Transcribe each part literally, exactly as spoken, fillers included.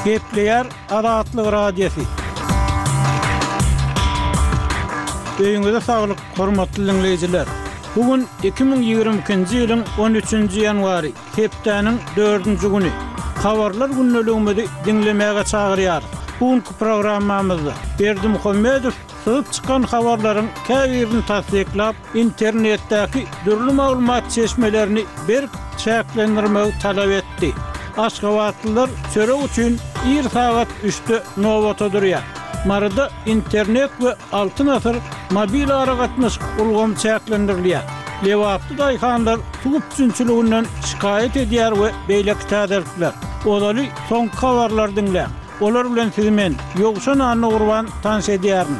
Gepleyer Adatlyk Radiosu. Öýüňizde saglyk, hormatly dinleýijiler. Bugün iki bin ýygrimi ikinji ýylyň on üçünji ýanwary, hepdeniň dördünji güni. Habarlar günnäligimizi dinlemäge çagyrýar. Bugünkü programmamyzda Berdi Muhammedow syp çykan habarlaryň käbirini tasdiklap, internetdäki dürli maglumat çeşmelerini bir çäklendirmegi talap etdi. Aşgabatlylar çörek üçin bir saat üçte nowata durýar. Marada internet we altyn asr mobil aragatnaş ulgam çäklendirilýär. Lewapdy daýhanlar tugup üçünçüliginden şikayet edýär we beýle täderler. Olaly soň habarlar dinlä. Olar bilen sizi men ýogşan anny urban tans edýärin.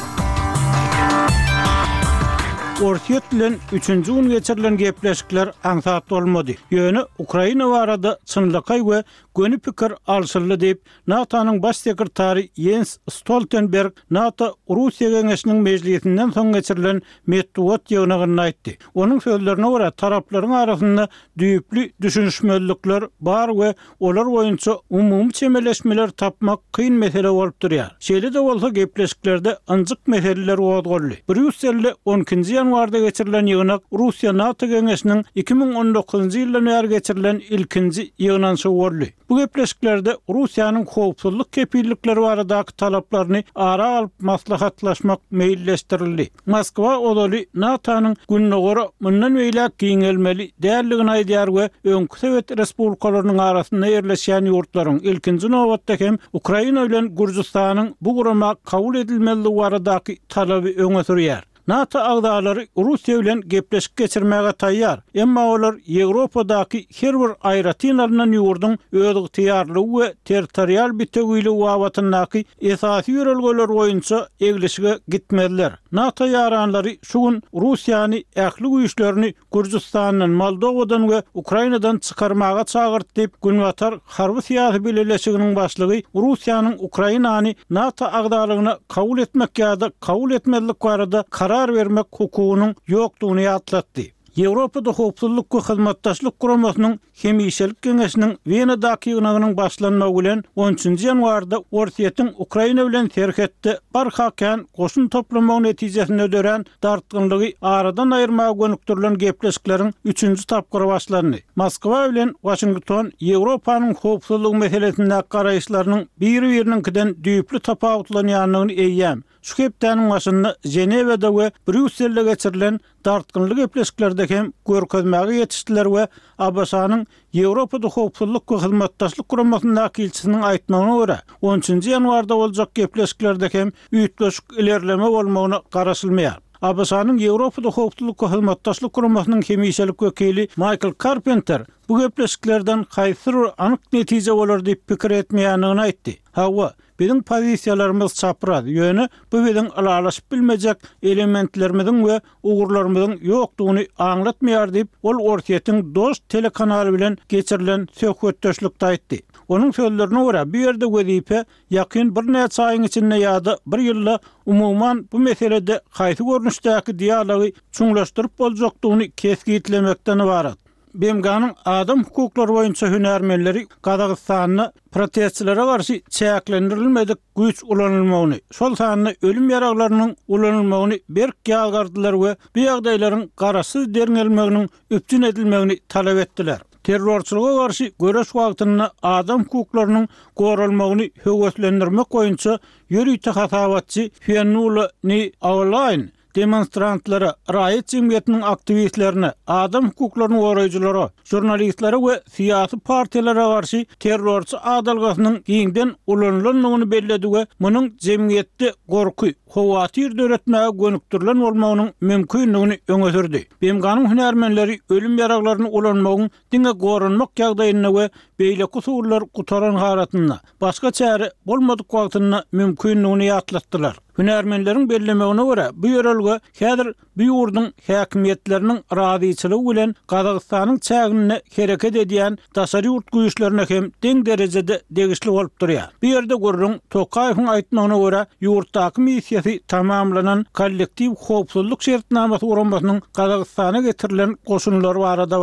Ortiýet bilen üçünji gün geçirilen gepleşikler aňsat bolmady. Ýöne Ukraina barada çynlykay we göni pikir alşyly diýip NATO'nyň baş sekretary Jens Stoltenberg NATO Russiýa Geňeşiniň mejlisinden soň geçirilen medeniýet ýygnagyny aýtdy. Onuň sözlerine görä taraplaryň arasynda düýüpli düşünüşmezlikler bar we olar boýunça umumy çemeleşmeler tapmak kyn mesele bolup durýar. Şeýle de bolsa gepleşiklerde anjyk meseleler wagtgolly. Brüsselde on ikinji ýanwarda geçirilen ýygnak Russiýa NATO Geňeşiniň iki bin on dokuzunji ýyldan bäri geçirilen ilkinji ýygnanyşy boldy. Bu gepleşiklerde Russiýanyň howpsuzlyk kepillikleri baradaky talaplaryny ara alyp maslahatlaşmak meýilleşdirildi. Moskwa olaly NATO'nyň gününe görä mundan beýle giňelmeli därligini aýdýar we öňkü Sowet respublikalarynyň arasynda ýerleşýän ýurtlaryň ilkinji nowatda hem Ukraina bilen Gürjistanyň bu gurama kabul edilmeligi baradaky talaby öňe sürýär. NATO agdalary Russiýa bilen gepleşik geçirmäge taýýar. Emma olar Ýewropadaky her bir aýratyn alynan ýurduň öz ýygytyarlygy we territorial bitegüýligi wagtyndaky esasy ýörelgeler boýunça egleşige gitmediler. NATO ýaranlary şu gün Russiýany ähli güýçlerini Gürjistanyň, Moldowadan we Ukrainadan çykarmaga çagyrdy diýip günwatar harby syýasy beleleşiginiň başlygy Russiýanyň Ukrainany NATO agdalygyna kabul etmek ýa-da kabul etmezlik barada karar vermek hukugynyň ýokdugyny ýatlatdy. Ýewropada howpsuzlyk we hyzmatdaşlyk guramasynyň Hemişelik Geňeşiniň Wenadaky ýygnagynyň başlanmagy bilen on üçünji ýanwarda Ortiýetiň Ukraina bilen serhetde barhakan goşun toplamagy netijesinde dören dartgynlygy aradan aýyrmagy gönükdirilen gepleşikleriň üçünji tapgyry başlandy. Moskwa bilen Washington Ýewropanyň howpsuzlyk meselesinde garaýşlarynyň biri-biriniňkinden düýüpli tapawutlanýanlygyny eýýär. Şu hepdeniň başynda Jenewada we Brüsselde geçirilen dartgynlyk gepleşiklerde hem görkezmäge ýetişdiler we A B S-nyň Ýewropada howpsuzlyk we hyzmatdaşlyk guramasyndaky ilçisiniň aýtmagyna görä on üçünji ýanwarda boljak gepleşiklerde hem üýtgeşik ilerleme bolmagyny garaşylmaýar. A B S-nyň Ýewropada howpsuzlyk we hyzmatdaşlyk guramasynyň hemişelik wekili Michael Carpenter bu gepleşiklerden haýsy anyk netije bolar diýip pikir etmeýändigini aýtdy. Hawa bizim pozisiýalarymyz çapraz, ýöne bu bizim alalaşyp bilmejek elementlerimiziň we ugurlarymyzyň ýokdugyny aňlatmaýar diýip ol Ortiýetiň dost telekanaly bilen geçirilen söhbetdeşlikde aýtdy. Onuň sözlerine görä bu ýerde wezipe ýakyn bir näçe aýyň içinde ýa-da bir ýylda umumyň bu meselede haýsy görnüşdäki dialogy çuňlaşdyryp boljakdygyny kesgitlemekden ibaret. Bemganyň adam hukuklary boýunça hünärmenleri Gazagystanyny protestçilere garşy çäklendirilmedik güýç ulanylmagyny, şol sanyny ölüm ýaraglarynyň ulanylmagyny berk ýalgardylar we bu ýagdaýlaryň garaşsyz derňelmeginiň öpçün edilmegini talap etdiler. Terrorçylyga garşy göreş wagtynda adam hukuklarynyň goralmagyny höwetlendirmek boýunça ýürüýte hasawatçy Fenula ni Online demonstrantlara, raýat jemgyýetiniň aktivistlerine, adam hukuklaryny goraýjylara, jurnalistlere we syýasy partiýallara garşy terrorçy adalgasynyň giňden ulanylanyny belledi we munyň jemgyýetde gorky, howatyr döretmäge gönükdirilen bolmagynyň mümkinligini öňe sürdi. Bemganyň hünärmenleri ölüm ýaraglaryny ulanmagyň diňe goranmak ýagdaýyna we beýle kusurlar gutaran haratynda başga çäre bolmadyk wagtynda mümkinligini ýatlatdylar. Hünärmenleriň bellemegine görä bu ýörelge häzir bu ýurduň häkimetleriniň razyçylygy bilen Gazagystanyň çägine hereket edýän daşary ýurt güýçlerine hem deň derejede degişli bolup durýar. Bu ýerde görüň Tokaýewiň aýtmagyna görä ýurtdaky missiýasy tamamlanan kollektiv howpsuzlyk şertnamasy uramasynyň Gazagystana getirilen goşunlary barada